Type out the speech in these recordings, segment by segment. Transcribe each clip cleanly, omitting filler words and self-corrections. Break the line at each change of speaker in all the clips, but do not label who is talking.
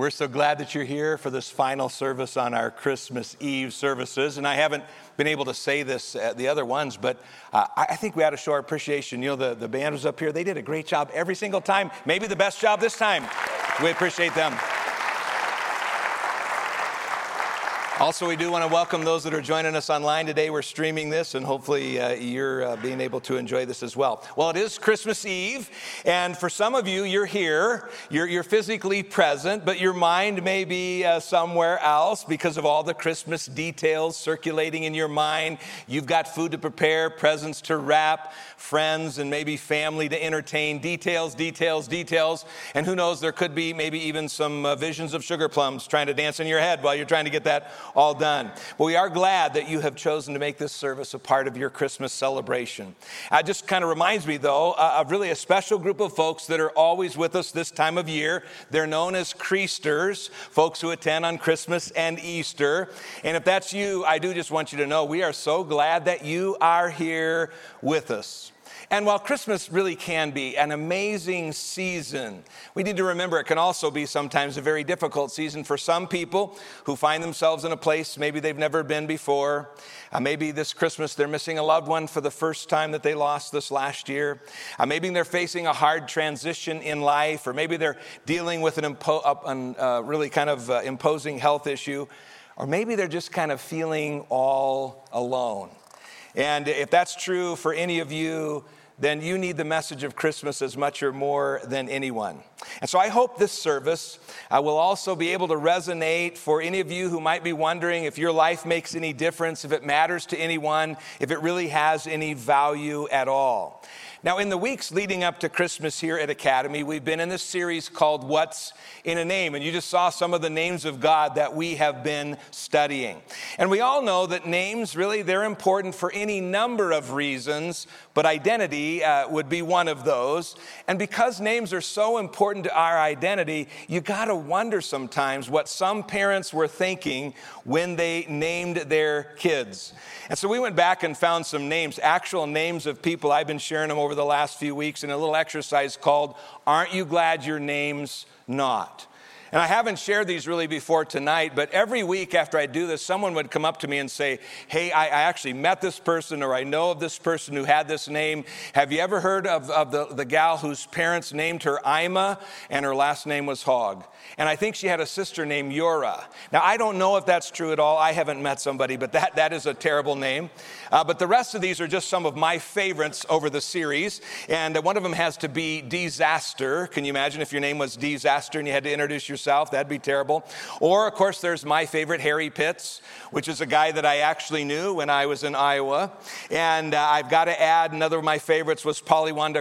We're so glad that you're here for this final service on our Christmas Eve services. And I haven't been able to say this at the other ones, but I think we ought to show our appreciation. You know, the band was up here. They did a great job every single time. Maybe the best job this time. We appreciate them. Also, we do want to welcome those that are joining us online today. We're streaming this, and hopefully you're being able to enjoy this as well. Well, it is Christmas Eve, and for some of you, you're here. You're physically present, but your mind may be somewhere else because of all the Christmas details circulating in your mind. You've got food to prepare, presents to wrap, friends and maybe family to entertain, details. And who knows, there could be maybe even some visions of sugar plums trying to dance in your head while you're trying to get that all done. But we are glad that you have chosen to make this service a part of your Christmas celebration. It just kind of reminds me, though, of really a special group of folks that are always with us this time of year. They're known as Creasters, folks who attend on Christmas and Easter. And if that's you, I do just want you to know we are so glad that you are here with us. And while Christmas really can be an amazing season, we need to remember it can also be sometimes a very difficult season for some people who find themselves in a place maybe they've never been before. Maybe this Christmas they're missing a loved one for the first time that they lost this last year. Maybe they're facing a hard transition in life, or maybe they're dealing with an really kind of imposing health issue, or maybe they're just kind of feeling all alone. And if that's true for any of you, then you need the message of Christmas as much or more than anyone. And so I hope this service will also be able to resonate for any of you who might be wondering if your life makes any difference, if it matters to anyone, if it really has any value at all. Now, in the weeks leading up to Christmas here at Academy, we've been in this series called What's in a Name? And you just saw some of the names of God that we have been studying. And we all know that names, really, they're important for any number of reasons, but identity would be one of those. And because names are so important to our identity, you got to wonder sometimes what some parents were thinking when they named their kids. And so we went back and found some names, actual names of people. I've been sharing them over the last few weeks in a little exercise called Aren't You Glad Your Name's Not? And I haven't shared these really before tonight, but every week after I do this, someone would come up to me and say, hey, I actually met this person, or I know of this person who had this name. Have you ever heard of the gal whose parents named her Ima and her last name was Hogg? And I think she had a sister named Yura. Now, I don't know if that's true at all. I haven't met somebody, but that is a terrible name. But the rest of these are just some of my favorites over the series. And one of them has to be Disaster. Can you imagine if your name was Disaster and you had to introduce yourself? That'd be terrible. Or, of course, there's my favorite, Harry Pitts, which is a guy that I actually knew when I was in Iowa. And I've got to add, another of my favorites was Polly Wanda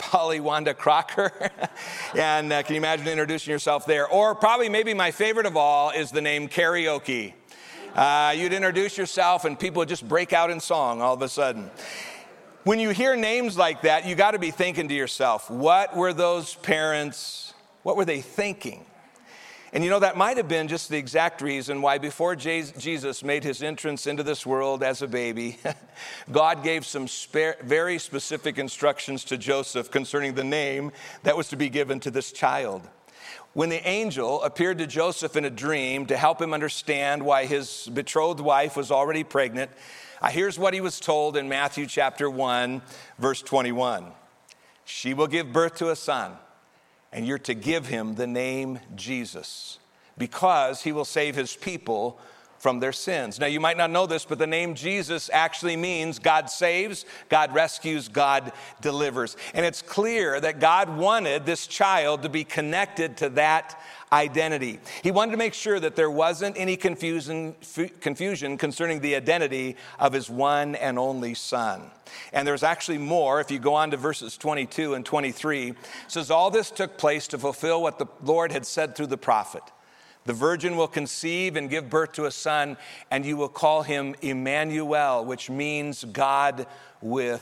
Crocker. And can you imagine introducing yourself there? Or probably maybe my favorite of all is the name Karaoke. You'd introduce yourself and people would just break out in song all of a sudden. When you hear names like that, you got to be thinking to yourself, what were those parents, what were they thinking? And you know, that might have been just the exact reason why before Jesus made his entrance into this world as a baby, God gave some very specific instructions to Joseph concerning the name that was to be given to this child. When the angel appeared to Joseph in a dream to help him understand why his betrothed wife was already pregnant, here's what he was told in Matthew chapter 1, verse 21. She will give birth to a son, and you're to give him the name Jesus, because he will save his people from their sins. Now, you might not know this, but the name Jesus actually means God saves, God rescues, God delivers. And it's clear that God wanted this child to be connected to that identity. He wanted to make sure that there wasn't any confusion concerning the identity of his one and only son. And there's actually more. If you go on to verses 22 and 23, it says, all this took place to fulfill what the Lord had said through the prophet. The virgin will conceive and give birth to a son, and you will call him Emmanuel, which means God with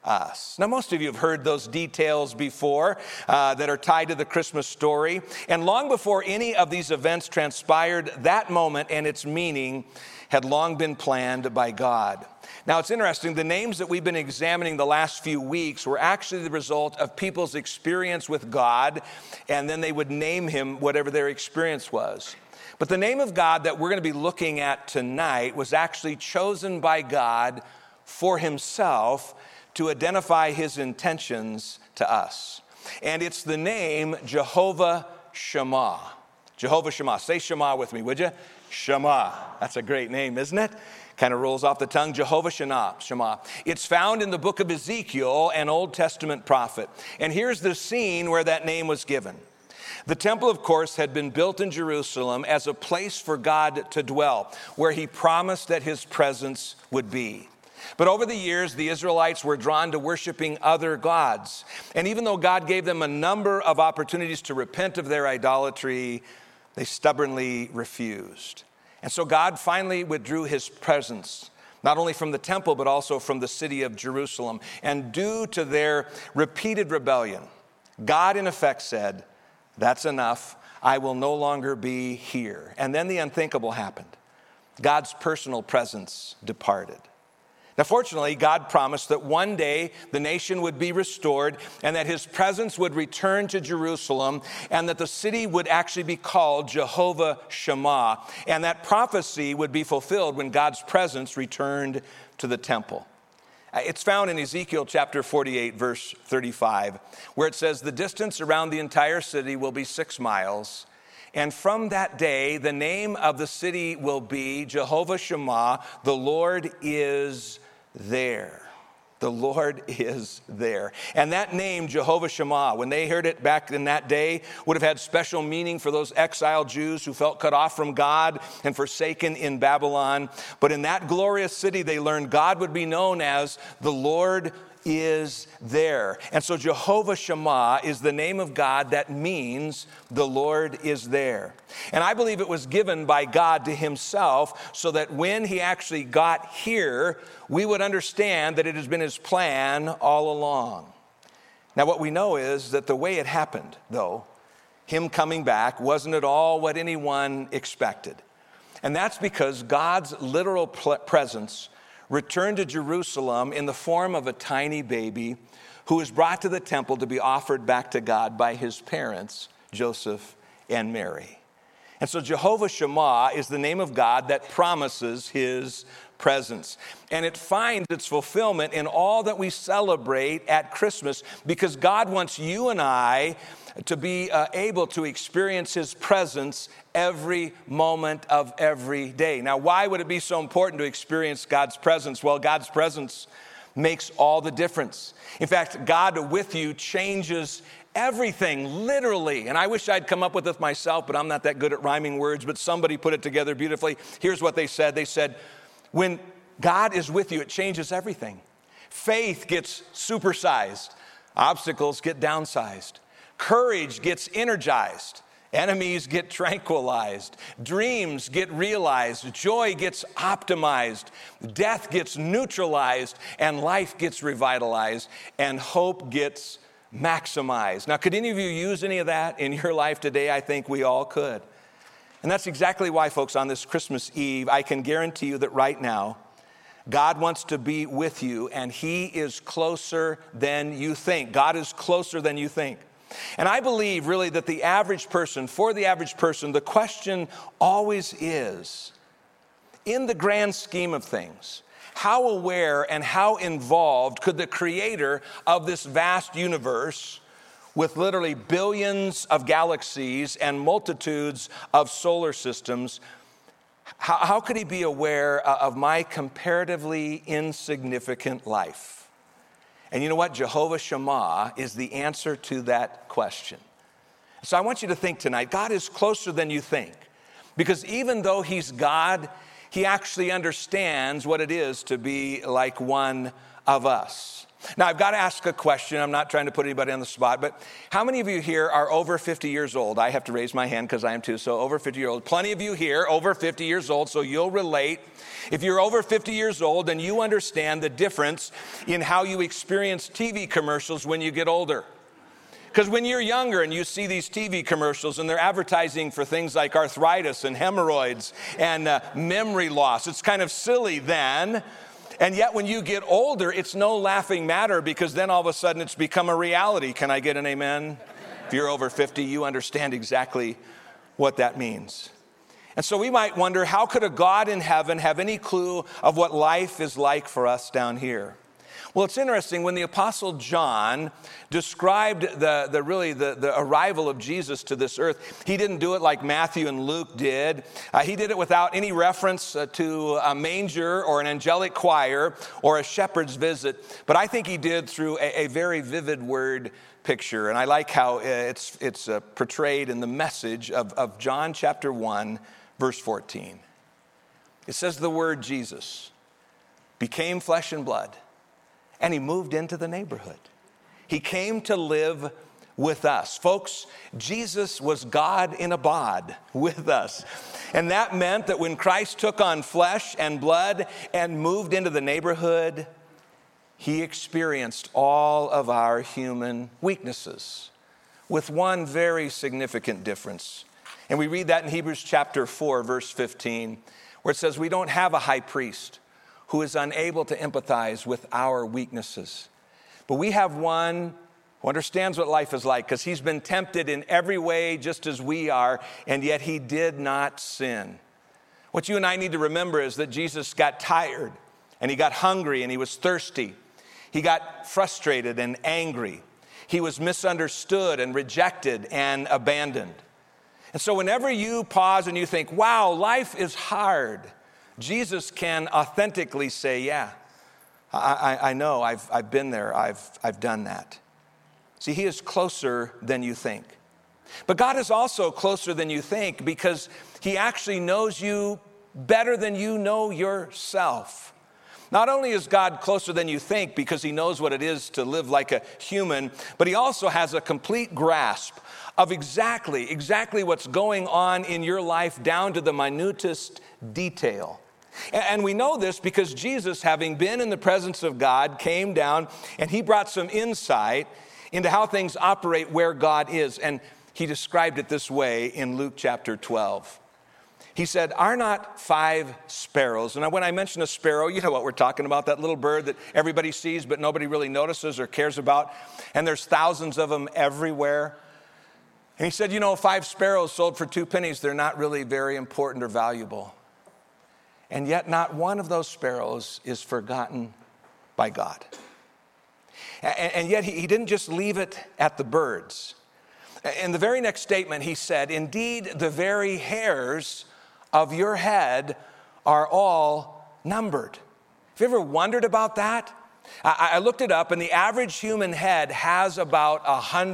us. Now, most of you have heard those details before that are tied to the Christmas story. And long before any of these events transpired, that moment and its meaning had long been planned by God. Now, it's interesting, the names that we've been examining the last few weeks were actually the result of people's experience with God, and then they would name him whatever their experience was. But the name of God that we're going to be looking at tonight was actually chosen by God for himself to identify his intentions to us. And it's the name Jehovah Shammah. Jehovah Shammah. Say Shammah with me, would you? Shammah. That's a great name, isn't it? Kind of rolls off the tongue. Jehovah Shammah. It's found in the book of Ezekiel, an Old Testament prophet. And here's the scene where that name was given. The temple, of course, had been built in Jerusalem as a place for God to dwell, where he promised that his presence would be. But over the years, the Israelites were drawn to worshiping other gods. And even though God gave them a number of opportunities to repent of their idolatry, they stubbornly refused. And so God finally withdrew his presence, not only from the temple, but also from the city of Jerusalem. And due to their repeated rebellion, God in effect said, "That's enough. I will no longer be here." And then the unthinkable happened. God's personal presence departed. Now, fortunately, God promised that one day the nation would be restored and that his presence would return to Jerusalem and that the city would actually be called Jehovah Shammah. And that prophecy would be fulfilled when God's presence returned to the temple. It's found in Ezekiel chapter 48, verse 35, where it says, "The distance around the entire city will be 6 miles. And from that day, the name of the city will be Jehovah Shammah, the Lord is there." The Lord is there. And that name, Jehovah Shammah, when they heard it back in that day, would have had special meaning for those exiled Jews who felt cut off from God and forsaken in Babylon. But in that glorious city, they learned God would be known as the Lord is there. And so Jehovah Shammah is the name of God that means the Lord is there. And I believe it was given by God to himself so that when he actually got here, we would understand that it has been his plan all along. Now, what we know is that the way it happened, though, him coming back, wasn't at all what anyone expected. And that's because God's literal presence returned to Jerusalem in the form of a tiny baby who was brought to the temple to be offered back to God by his parents, Joseph and Mary. And so Jehovah Shammah is the name of God that promises his presence. And it finds its fulfillment in all that we celebrate at Christmas because God wants you and I to be able to experience his presence every moment of every day. Now, why would it be so important to experience God's presence? Well, God's presence makes all the difference. In fact, God with you changes everything, literally. And I wish I'd come up with it myself, but I'm not that good at rhyming words, but somebody put it together beautifully. Here's what they said. They said, when God is with you, it changes everything. Faith gets supersized. Obstacles get downsized. Courage gets energized. Enemies get tranquilized. Dreams get realized. Joy gets optimized. Death gets neutralized. And life gets revitalized. And hope gets maximized. Now, could any of you use any of that in your life today? I think we all could. And that's exactly why, folks, on this Christmas Eve, I can guarantee you that right now, God wants to be with you, and he is closer than you think. God is closer than you think. And I believe really that the average person, the question always is, in the grand scheme of things, how aware and how involved could the creator of this vast universe with literally billions of galaxies and multitudes of solar systems, how could he be aware of my comparatively insignificant life? And you know what? Jehovah Shammah is the answer to that question. So I want you to think tonight, God is closer than you think. Because even though he's God, he actually understands what it is to be like one of us. Now, I've got to ask a question. I'm not trying to put anybody on the spot, but how many of you here are over 50 years old? I have to raise my hand because I am too, so over 50 years old. Plenty of you here over 50 years old, so you'll relate. If you're over 50 years old, then you understand the difference in how you experience TV commercials when you get older. Because when you're younger and you see these TV commercials and they're advertising for things like arthritis and hemorrhoids and memory loss, it's kind of silly then. And yet when you get older, it's no laughing matter because then all of a sudden it's become a reality. Can I get an amen? If you're over 50, you understand exactly what that means. And so we might wonder, how could a God in heaven have any clue of what life is like for us down here? Well, it's interesting, when the Apostle John described the arrival of Jesus to this earth, he didn't do it like Matthew and Luke did. He did it without any reference to a manger or an angelic choir or a shepherd's visit. But I think he did through a very vivid word picture. And I like how it's portrayed in the message of John chapter 1, verse 14. It says the word Jesus became flesh and blood. And he moved into the neighborhood. He came to live with us. Folks, Jesus was God in a bod with us. And that meant that when Christ took on flesh and blood and moved into the neighborhood, he experienced all of our human weaknesses, with one very significant difference. And we read that in Hebrews chapter 4, verse 15, where it says, we don't have a high priest who is unable to empathize with our weaknesses. But we have one who understands what life is like, because he's been tempted in every way just as we are, and yet he did not sin. What you and I need to remember is that Jesus got tired, and he got hungry, and he was thirsty. He got frustrated and angry. He was misunderstood and rejected and abandoned. And so whenever you pause and you think, wow, life is hard, Jesus can authentically say, yeah, I know, I've been there, I've done that. See, he is closer than you think. But God is also closer than you think because he actually knows you better than you know yourself. Not only is God closer than you think because he knows what it is to live like a human, but he also has a complete grasp of exactly what's going on in your life down to the minutest detail. And we know this because Jesus, having been in the presence of God, came down and he brought some insight into how things operate where God is. And he described it this way in Luke chapter 12. He said, are not 5 sparrows? And when I mention a sparrow, you know what we're talking about, that little bird that everybody sees but nobody really notices or cares about. And there's thousands of them everywhere. And he said, 5 sparrows sold for 2 pennies, they're not really very important or valuable. And yet not one of those sparrows is forgotten by God. And yet he didn't just leave it at the birds. In the very next statement, he said, indeed, the very hairs of your head are all numbered. Have you ever wondered about that? I looked it up, and the average human head has about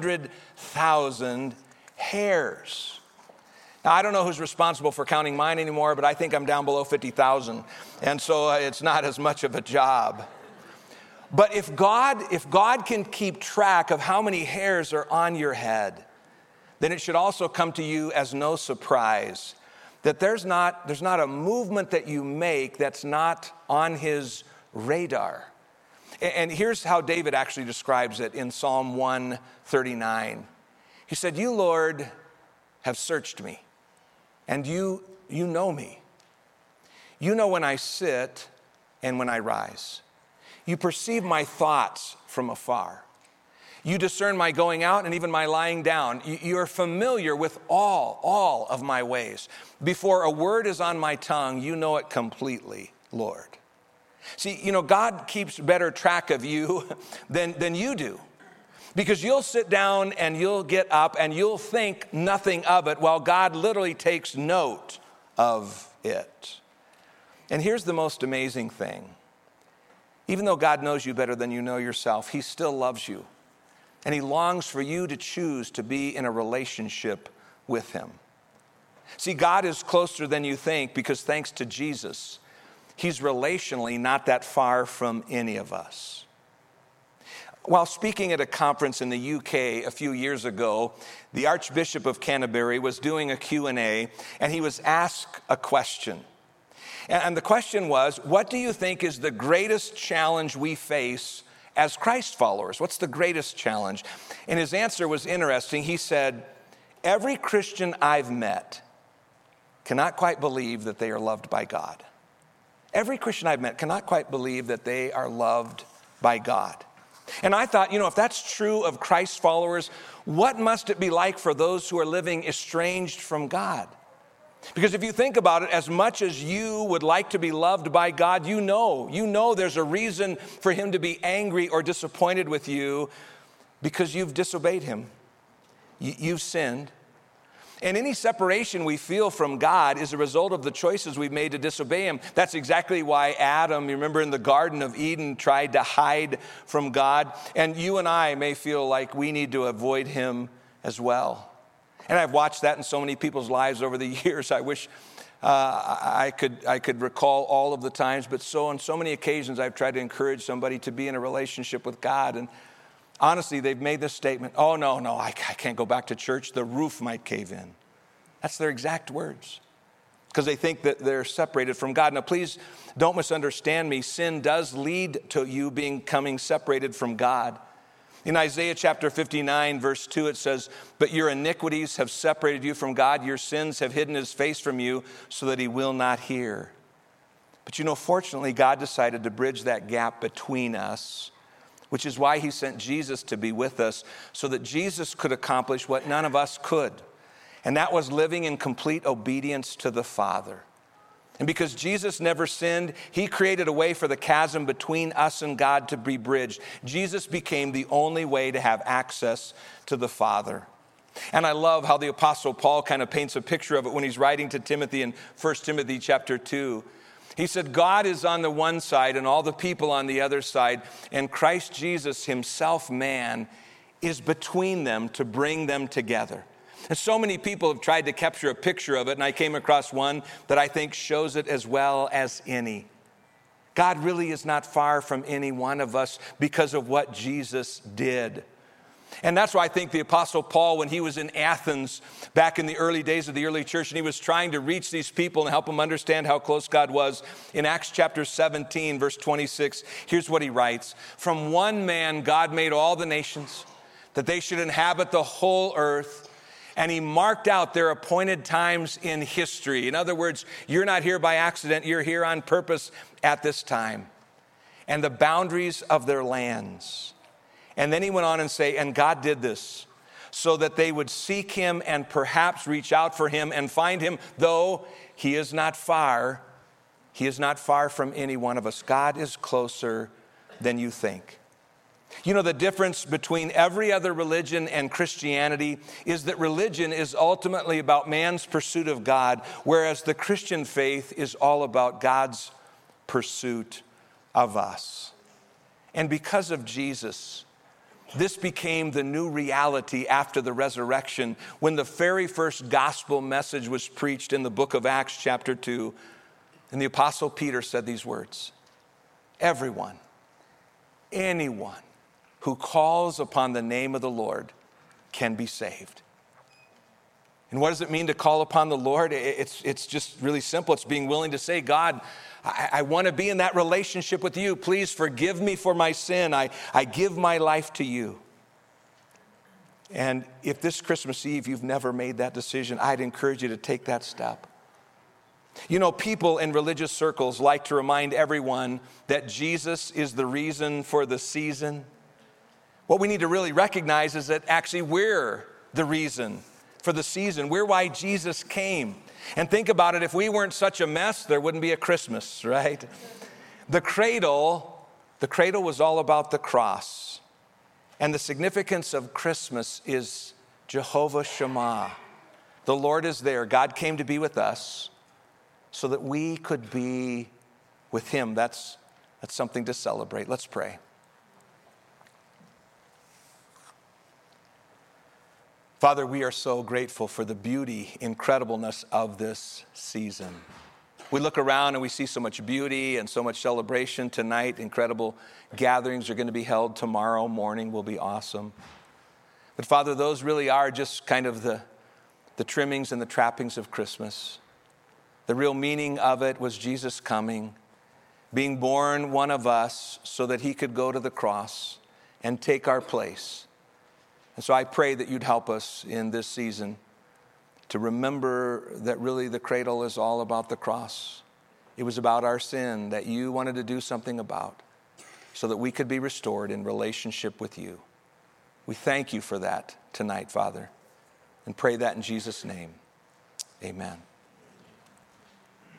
100,000 hairs. Now, I don't know who's responsible for counting mine anymore, but I think I'm down below 50,000. And so it's not as much of a job. But if God can keep track of how many hairs are on your head, then it should also come to you as no surprise that there's not a movement that you make that's not on his radar. And here's how David actually describes it in Psalm 139. He said, you, Lord, have searched me. And you know me. You know when I sit and when I rise. You perceive my thoughts from afar. You discern my going out and even my lying down. You're familiar with all of my ways. Before a word is on my tongue, you know it completely, Lord. See, God keeps better track of you than you do. Because you'll sit down and you'll get up and you'll think nothing of it while God literally takes note of it. And here's the most amazing thing. Even though God knows you better than you know yourself, he still loves you. And he longs for you to choose to be in a relationship with him. See, God is closer than you think because thanks to Jesus, he's relationally not that far from any of us. While speaking at a conference in the UK a few years ago, the Archbishop of Canterbury was doing a Q&A, and he was asked a question. And the question was, what do you think is the greatest challenge we face as Christ followers? What's the greatest challenge? And his answer was interesting. He said, every Christian I've met cannot quite believe that they are loved by God. Every Christian I've met cannot quite believe that they are loved by God. And I thought, if that's true of Christ followers, what must it be like for those who are living estranged from God? Because if you think about it, as much as you would like to be loved by God, you know there's a reason for him to be angry or disappointed with you because you've disobeyed him. You've sinned. And any separation we feel from God is a result of the choices we've made to disobey him. That's exactly why Adam, you remember in the Garden of Eden, tried to hide from God. And you and I may feel like we need to avoid him as well. And I've watched that in so many people's lives over the years. I wish I could recall all of the times, but on so many occasions I've tried to encourage somebody to be in a relationship with God. And honestly, they've made this statement, oh, no, I can't go back to church. The roof might cave in. That's their exact words, because they think that they're separated from God. Now, please don't misunderstand me. Sin does lead to you becoming separated from God. In Isaiah chapter 59, verse 2, it says, but your iniquities have separated you from God. Your sins have hidden his face from you so that he will not hear. But fortunately, God decided to bridge that gap between us, which is why he sent Jesus to be with us, so that Jesus could accomplish what none of us could. And that was living in complete obedience to the Father. And because Jesus never sinned, he created a way for the chasm between us and God to be bridged. Jesus became the only way to have access to the Father. And I love how the Apostle Paul kind of paints a picture of it when he's writing to Timothy in 1 Timothy chapter 2. He said, God is on the one side and all the people on the other side, and Christ Jesus himself, man, is between them to bring them together. And so many people have tried to capture a picture of it, and I came across one that I think shows it as well as any. God really is not far from any one of us because of what Jesus did. And that's why I think the Apostle Paul, when he was in Athens back in the early days of the early church, and he was trying to reach these people and help them understand how close God was, in Acts chapter 17, verse 26, here's what he writes. From one man God made all the nations, that they should inhabit the whole earth, and he marked out their appointed times in history. In other words, you're not here by accident, you're here on purpose at this time. And the boundaries of their lands. And then he went on and say, and God did this so that they would seek him and perhaps reach out for him and find him, though he is not far. He is not far from any one of us. God is closer than you think. The difference between every other religion and Christianity is that religion is ultimately about man's pursuit of God, whereas the Christian faith is all about God's pursuit of us. And because of Jesus, this became the new reality after the resurrection, when the very first gospel message was preached in the book of Acts chapter 2. And the Apostle Peter said these words, everyone, anyone who calls upon the name of the Lord can be saved. And what does it mean to call upon the Lord? It's just really simple. It's being willing to say, God, I want to be in that relationship with you. Please forgive me for my sin. I give my life to you. And if this Christmas Eve you've never made that decision, I'd encourage you to take that step. People in religious circles like to remind everyone that Jesus is the reason for the season. What we need to really recognize is that actually we're the reason for the season. We're why Jesus came. And think about it, if we weren't such a mess, there wouldn't be a Christmas, right? The cradle was all about the cross. And the significance of Christmas is Jehovah Shammah. The Lord is there. God came to be with us so that we could be with him. That's something to celebrate. Let's pray. Father, we are so grateful for the beauty, incredibleness of this season. We look around and we see so much beauty and so much celebration tonight. Incredible gatherings are going to be held tomorrow morning, will be awesome. But Father, those really are just kind of the trimmings and the trappings of Christmas. The real meaning of it was Jesus coming, being born one of us so that he could go to the cross and take our place. And so I pray that you'd help us in this season to remember that really the cradle is all about the cross. It was about our sin that you wanted to do something about so that we could be restored in relationship with you. We thank you for that tonight, Father, and pray that in Jesus' name. Amen.